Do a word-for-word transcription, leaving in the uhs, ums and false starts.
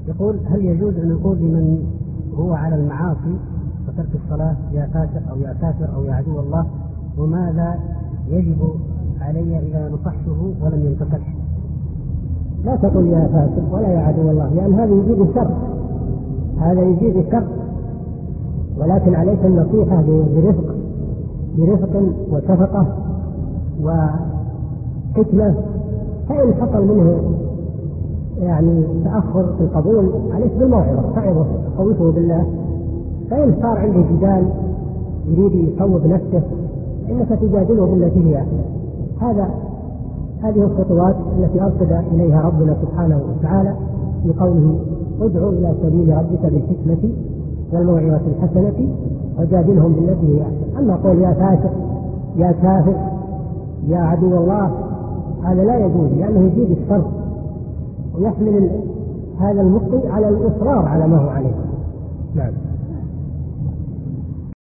يقول: هل يجوز أن نقول لمن هو على المعاصي وترك الصلاة يا فاسق أو يا كافر أو يا عدو الله؟ وماذا يجب علي إذا نصحته ولم ينتصح؟ لا تقل يا فاسق ولا يا عدو الله، لأن هذا يزيد الشر، هذا يزيد الشر، ولكن عليك النصيحة برفق برفق وشفقة وحكمة. فإن حصل منه يعني تأخر في القبول عليك بالموعظة، تعظه خوفه بالله. فإن صار عنده جدال يريد يصوب نفسه إنك تجادله بالتي هي أحسن. هذا هذه الخطوات التي أرشد إليها ربنا سبحانه وتعالى في قوله: ادعو إلى سبيل ربك بالحكمة والموعظة الحسنة وجادلهم بالتي هي أحسن. أما قول يا فاسق يا كافر يا عدو الله هذا لا يجوز، لأنه يزيد الشر ويحمل هذا المخطئ على الإصرار على ما هو عليه. نعم.